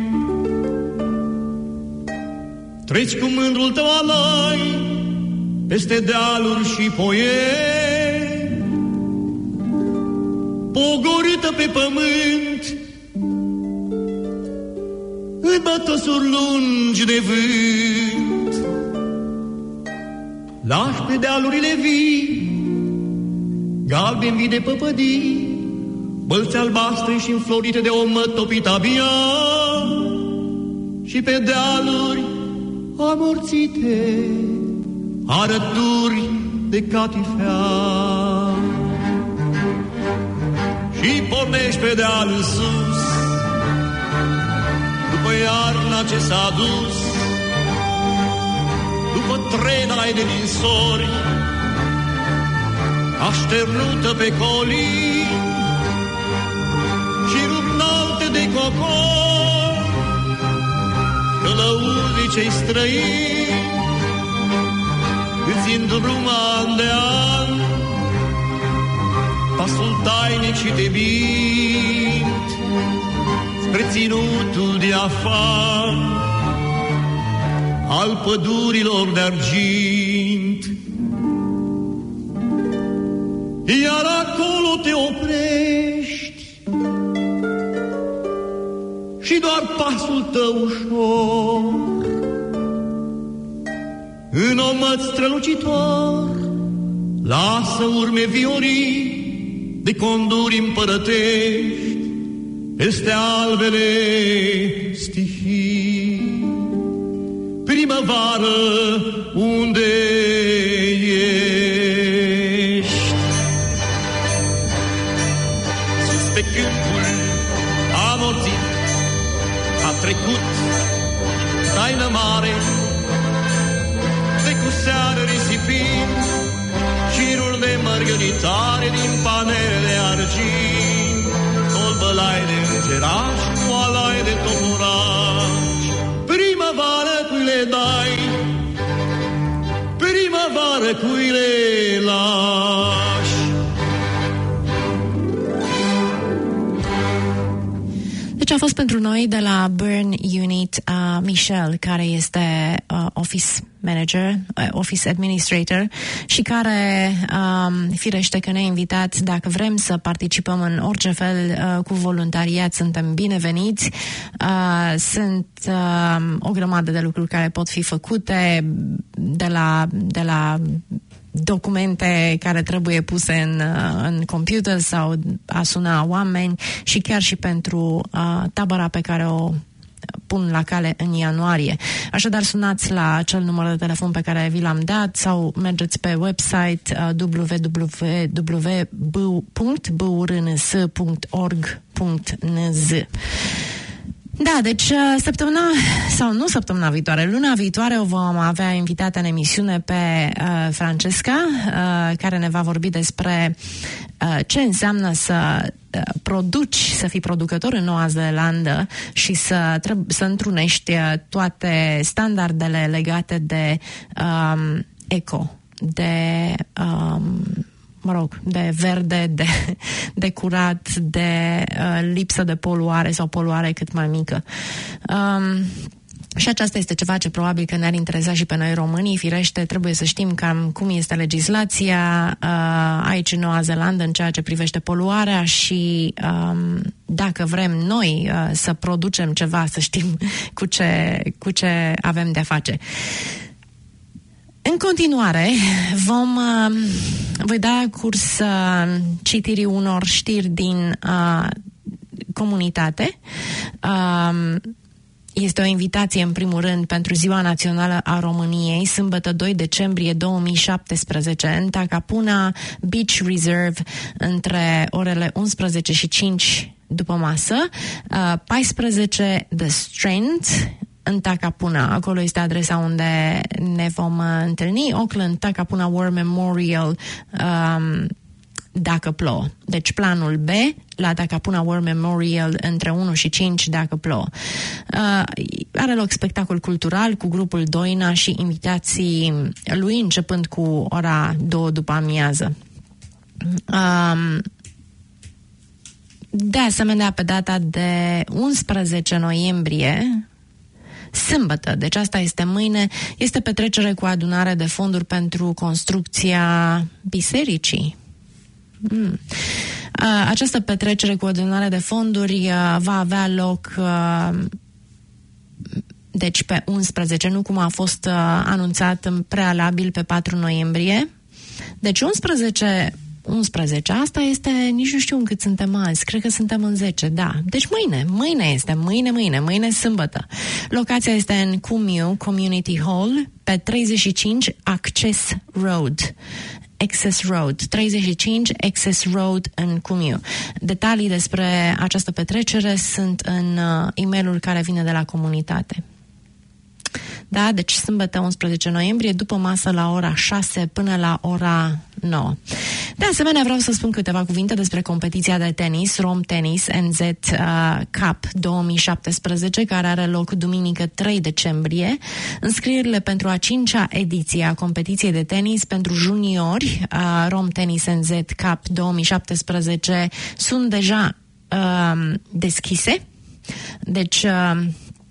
Speaker 4: treci cu mândrul tău alai peste dealuri și poieni, pogorâtă pe pământ în bătăsuri lungi de vânt. Lași pe dealurile vii galben vii de păpădii, bălți albastre și înflorite de o mătopit abia, și pe dealuri amorțite arături de catifea. Și pornești pe deal în sus, după iarna ce s-a dus, după trenai de ninsori așternută pe colii și rupnalte de cocori, călăuzii cei străini îți îndrum an de an pasul tainic și de bint spre ținutul diafan al pădurilor de argint. Iar acolo te oprești și doar pasul tău ușor în omăt strălucitor lasă urme viorii de conduri împărătești peste albele stihii. Primăvară, unde ești? Sus pe câmpul amorțit a trecut taină mare de cu seară risipind șirul de mărgăritare din panele de argint, colbălai de îngeraș cu alai de top cui relași.
Speaker 1: Deci a fost pentru noi de la Burn Unit uh, Michelle, care este uh, Office Manager, uh, Office Administrator și care um, firește că ne-a invitat, dacă vrem să participăm în orice fel uh, cu voluntariat, suntem bineveniți. Uh, sunt uh, o grămadă de lucruri care pot fi făcute, de la, de la documente care trebuie puse în, în computer sau a suna oameni și chiar și pentru uh, tabăra pe care o pun la cale în ianuarie. Așadar, sunați la acel număr de telefon pe care vi l-am dat sau mergeți pe website uh, w w w punct b u r n s punct org punct n z. Da, deci săptămâna, sau nu săptămâna viitoare, luna viitoare o vom avea invitată în emisiune pe uh, Francesca, uh, care ne va vorbi despre uh, ce înseamnă să uh, produci, să fii producător în Noua Zeelandă și să, treb- să întrunești toate standardele legate de um, eco, de... Um, mă rog, de verde, de, de curat, de uh, lipsă de poluare sau poluare cât mai mică. Um, și aceasta este ceva ce probabil că ne-ar interesa și pe noi românii. Firește, trebuie să știm cam cum este legislația uh, aici în Noua Zeelandă în ceea ce privește poluarea și um, dacă vrem noi uh, să producem ceva, să știm cu ce, cu ce avem de-a face. În continuare, vom, uh, voi da curs uh, citirii unor știri din uh, comunitate. Uh, este o invitație, în primul rând, pentru Ziua Națională a României, sâmbătă doi decembrie două mii șaptesprezece, în Takapuna Beach Reserve, între orele unsprezece și cinci după masă, uh, paisprezece The Strand, în Takapuna. Acolo este adresa unde ne vom uh, întâlni. Auckland, Takapuna War Memorial, um, dacă plouă. Deci planul B, la Takapuna War Memorial, între unu și cinci, dacă plouă. Uh, are loc spectacol cultural cu grupul Doina și invitații lui, începând cu ora două după amiază. Um, de asemenea, pe data de unsprezece noiembrie, sâmbătă, deci asta este mâine, este petrecere cu adunare de fonduri pentru construcția bisericii. Mm. Această petrecere cu adunare de fonduri va avea loc deci pe unsprezece, nu cum a fost anunțat în prealabil pe patru noiembrie. Deci unsprezece unsprezece, asta este, nici nu știu în cât suntem azi, cred că suntem în zece, da. Deci mâine, mâine este, mâine, mâine, mâine sâmbătă. Locația este în Cumiu Community Hall, pe treizeci și cinci Access Road. Access Road, treizeci și cinci Access Road în Cumiu. Detalii despre această petrecere sunt în uh, e-mailul care vine de la comunitate. Da, deci sâmbătă unsprezece noiembrie, după masă la ora șase până la ora nouă. De asemenea, vreau să spun câteva cuvinte despre competiția de tenis, Rom Tennis N Z uh, Cup două mii șaptesprezece, care are loc duminică trei decembrie. Înscrierile pentru a cincea ediție a competiției de tenis pentru juniori, uh, Rom Tennis N Z Cup două mii șaptesprezece, sunt deja uh, deschise. Deci... Uh,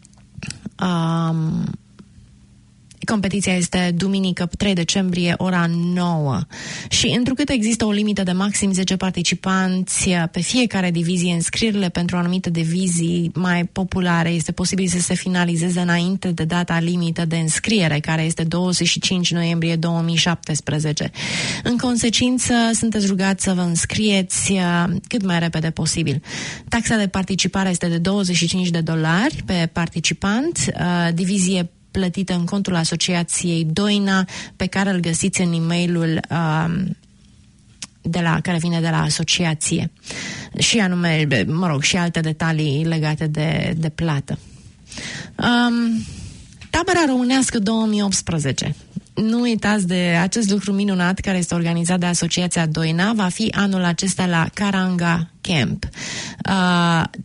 Speaker 1: Um, competiția este duminică trei decembrie, ora nouă. Și întrucât există o limită de maxim zece participanți pe fiecare divizie, înscrierile pentru anumite divizii mai populare este posibil să se finalizeze înainte de data limită de înscriere, care este douăzeci și cinci noiembrie două mii șaptesprezece. În consecință, sunteți rugați să vă înscrieți cât mai repede posibil. Taxa de participare este de douăzeci și cinci de dolari pe participant, divizie plătită în contul asociației Doina, pe care îl găsiți în e-mailul uh, de la, care vine de la asociație. Și anume, mă rog, și alte detalii legate de, de plată. Um, Tabăra românească două mii optsprezece. Nu uitați de acest lucru minunat care este organizat de Asociația Doina. Va fi anul acesta la Karanga Camp. Uh,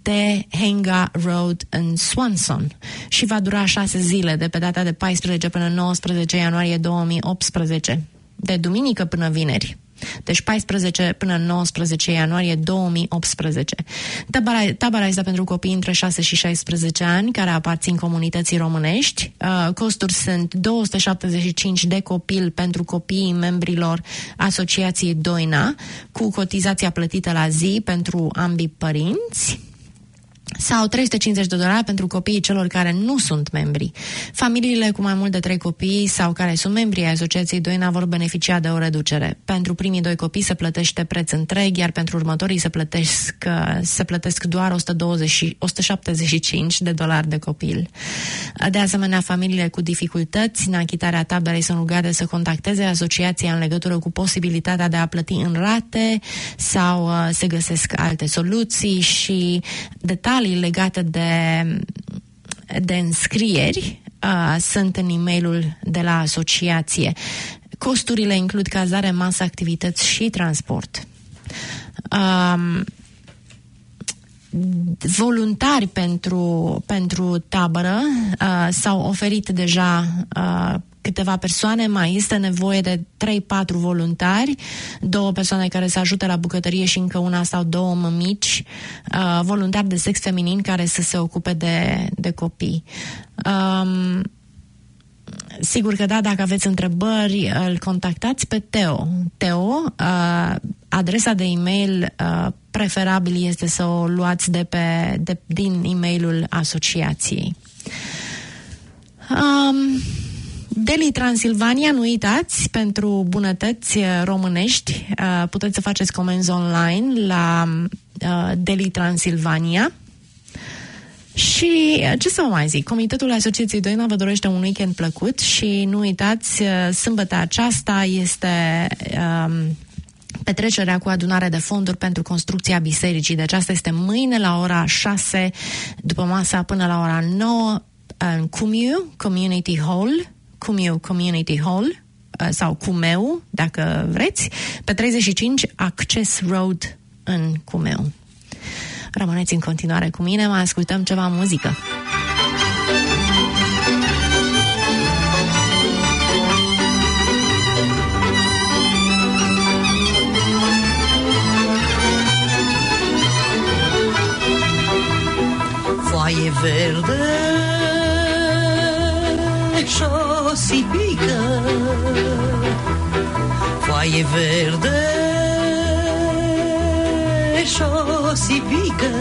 Speaker 1: Tehenga Road în Swanson și va dura șase zile, de pe data de paisprezece până nouăsprezece ianuarie două mii optsprezece, de duminică până vineri. Deci paisprezece până nouăsprezece ianuarie două mii optsprezece. Tabăra, tabăra este pentru copii între șase și șaisprezece ani care aparțin comunității românești. Uh, costuri sunt două sute șaptezeci și cinci de copil pentru copiii membrilor Asociației Doina, cu cotizația plătită la zi pentru ambii părinți, sau trei sute cincizeci de dolari pentru copiii celor care nu sunt membri. Familiile cu mai mult de trei copii sau care sunt membri ai Asociației Doina vor beneficia de o reducere. Pentru primii doi copii se plătește preț întreg, iar pentru următorii se plătesc, se plătesc doar o sută douăzeci, o sută șaptezeci și cinci de dolari de copil. De asemenea, familiile cu dificultăți în achitarea taberei sunt rugate să contacteze asociația în legătură cu posibilitatea de a plăti în rate sau uh, se găsesc alte soluții și detalii legate de, de înscrieri uh, sunt în e-mailul de la asociație. Costurile includ cazare, masă, activități și transport. Um, voluntari pentru, pentru tabără uh, s-au oferit deja uh, câteva persoane, mai este nevoie de trei patru voluntari, două persoane care să ajute la bucătărie și încă una sau două mămici, uh, voluntari de sex feminin care să se ocupe de, de copii. Um, sigur că da, dacă aveți întrebări, îl contactați pe Teo. Teo, uh, adresa de e-mail uh, preferabil este să o luați de pe, de, din e-mailul asociației. Um, Deli Transilvania, nu uitați, pentru bunătăți românești, uh, puteți să faceți comenzi online la uh, Deli Transilvania. Și ce să vă mai zic, Comitetul Asociației Doina vă dorește un weekend plăcut și nu uitați, sâmbătă aceasta este um, petrecerea cu adunare de fonduri pentru construcția bisericii. Deci asta este mâine la ora șase, după masa până la ora nouă, în Cumiu Community Hall, Cumiu Community Hall, sau Cumeu, dacă vreți, pe treizeci și cinci Access Road în Cumeu. Rămâneți în continuare cu mine, mai ascultăm ceva muzică.
Speaker 5: Foaie verde și-o sipică, foaie verde și-o sipică,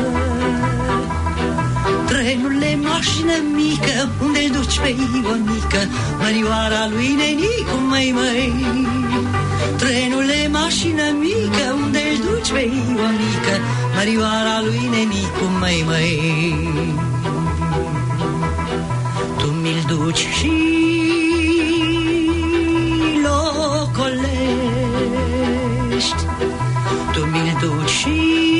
Speaker 5: trenule, mașină mică, unde-l duci pe Ionică, mărioara lui Nenicu, măi, măi. Trenule, mașină mică, unde-l duci pe Ionică, mărioara lui Nenicu, măi, măi. Tu mi-l duci și locolești, tu mi-l duci și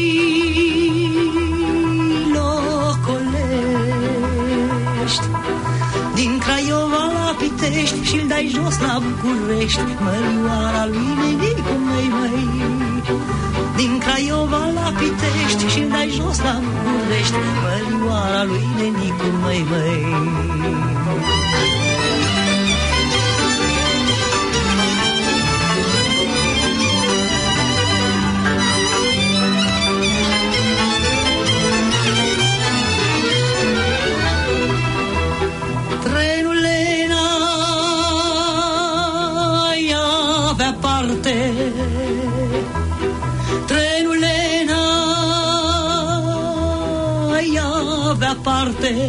Speaker 5: locolești, din Craiova la Pitești și-l dai jos la București, mărioara lui Nenicu, măi, măi. Din Craiova la Pitești și-l dai jos la București, mărioara lui Nenicu, măi, măi. Trenule, n-ai avea parte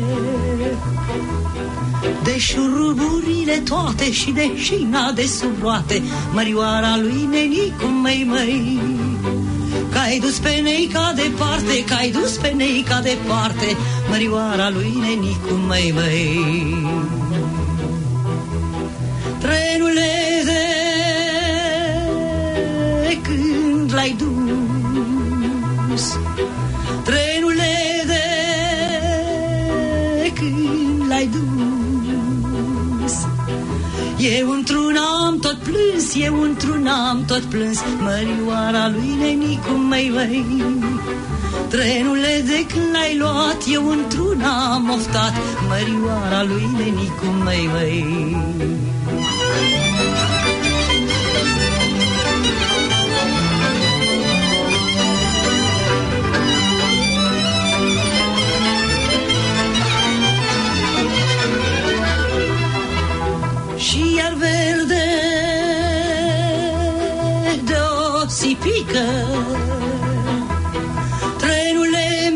Speaker 5: de șuruburile toate și de șina de sub roate, mărioara lui Nenicu, măi, măi. Că-ai dus pe Neica departe, că-ai dus pe Neica departe, mărioara lui Nenicu, măi, măi. Trenule, de când l-ai dus, trenule, de când l-ai dus, eu într-un am tot plâns plâns, eu într-una am tot plâns, mărioara lui nenicu măi, măi. Trenule, de când l-ai luat, eu într-una am oftat, mărioara lui nenicu măi, măi. Și iar verde de o sipică, trenule,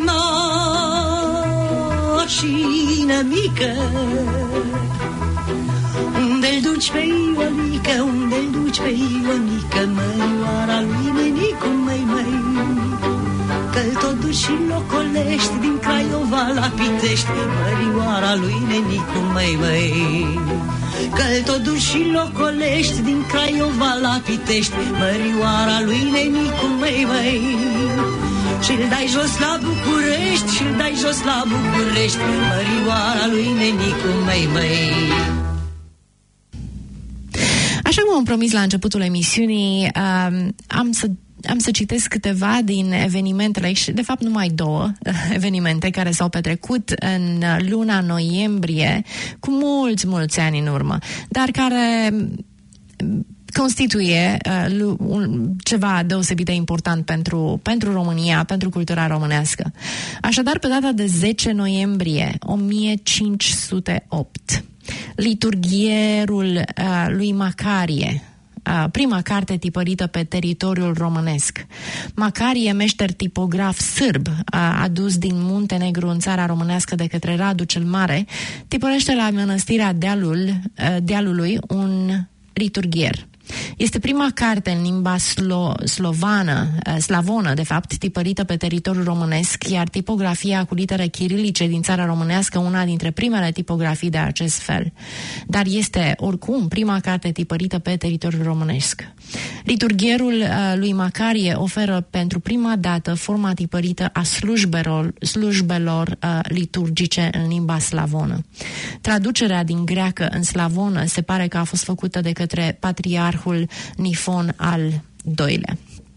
Speaker 5: mașină mică, unde-l duci pe Ionică, unde-l duci pe Ionică, mărioara lui nenicu măi, măi. Că-l tot duci și locolești din Craiova la Pitești, mărioara lui nenicu măi, măi. Că-l tot duci și locolești din Craiova la Pitești, mărioara lui nenicu măi, măi. Și-l dai jos la București, și-l dai jos la București, mărioara lui nenicu măi, măi.
Speaker 1: Așa cum am promis la începutul emisiunii, um, am să Am să citesc câteva din evenimentele, și de fapt numai două evenimente care s-au petrecut în luna noiembrie cu mulți, mulți ani în urmă, dar care constituie uh, un, ceva deosebit de important pentru, pentru România, pentru cultura românească. Așadar, pe data de zece noiembrie o mie cinci sute opt, liturghierul uh, lui Macarie, prima carte tipărită pe teritoriul românesc. Macarie, meșter tipograf sârb, adus din Muntenegru în țara românească de către Radu cel Mare, tipărește la mănăstirea Dealul, Dealului un liturghier. Este prima carte în limba slo- slovană, slavonă, de fapt, tipărită pe teritoriul românesc, iar tipografia cu litere chirilice din țara românească, una dintre primele tipografii de acest fel. Dar este, oricum, prima carte tipărită pe teritoriul românesc. Liturghierul uh, lui Macarie oferă pentru prima dată forma tipărită a slujbelor, slujbelor uh, liturgice în limba slavonă. Traducerea din greacă în slavonă se pare că a fost făcută de către patriarhul Nifon al doilea.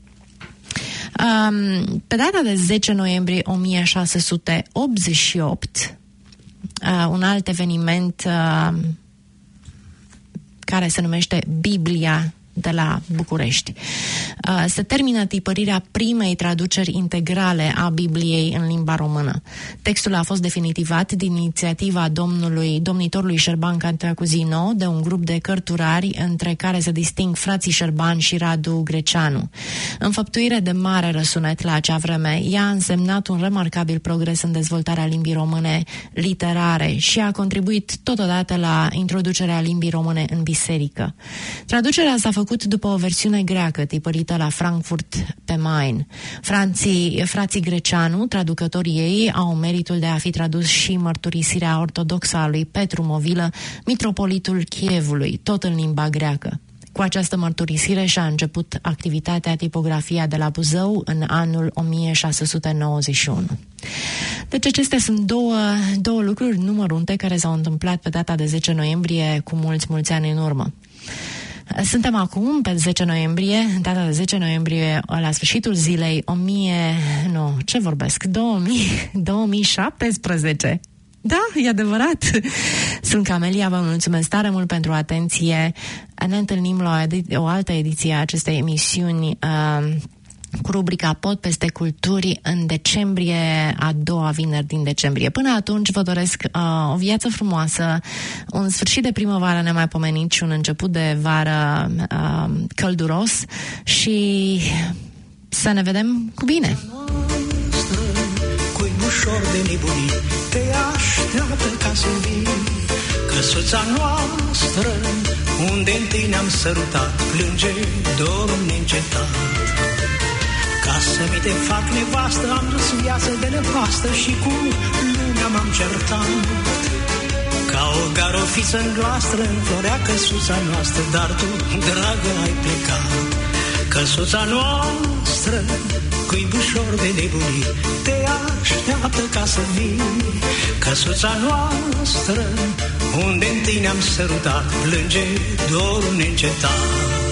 Speaker 1: Um, pe data de zece noiembrie o mie șase sute optzeci și opt, uh, un alt eveniment uh, care se numește Biblia de la București. Uh, se termină tipărirea primei traduceri integrale a Bibliei în limba română. Textul a fost definitivat din inițiativa domnului, domnitorului Șerban Cantacuzino, de un grup de cărturari, între care se disting frații Șerban și Radu Greceanu. Înfăptuire de mare răsunet la acea vreme, ea a însemnat un remarcabil progres în dezvoltarea limbii române literare și a contribuit totodată la introducerea limbii române în biserică. Traducerea s-a făcut după o versiune greacă tipărită la Frankfurt pe Main. Franții, frații Greceanu, traducătorii ei, au meritul de a fi tradus și mărturisirea ortodoxă a lui Petru Movilă, mitropolitul Chievului, tot în limba greacă. Cu această mărturisire și-a început activitatea tipografia de la Buzău în anul o mie șase sute nouăzeci și unu. Deci acestea sunt două, două lucruri numărunte care s-au întâmplat pe data de zece noiembrie cu mulți, mulți ani în urmă. Suntem acum pe zece noiembrie, data de zece noiembrie, la sfârșitul zilei o mie, nu, ce vorbesc, două mii, două mii șaptesprezece. Da, e adevărat. Sunt Camelia, vă mulțumesc tare mult pentru atenție. Ne întâlnim la o, edi- o altă ediție a acestei emisiuni uh, cu rubrica Pod peste culturi în decembrie, a doua vineri din decembrie. Până atunci vă doresc uh, o viață frumoasă, un sfârșit de primăvară nemaipomenit și un început de vară uh, călduros și să ne vedem cu bine.
Speaker 5: Ușor de nebunii te așteaptă ca să vii, căsuța noastră unde întâi ne-am sărutat, plânge dorul neîncetat. Ca să mi te fac nevastă am dus viață de nevastă și cu lumea m-am certat. Ca o garofiță în gloastră înflorea căsuța noastră, dar tu, dragă, ai plecat. Căsuța noastră, cuibușor de nebunii, te așteaptă ca să vii. Căsuța noastră, unde întâi ne-am sărutat, plânge dorul neîncetat.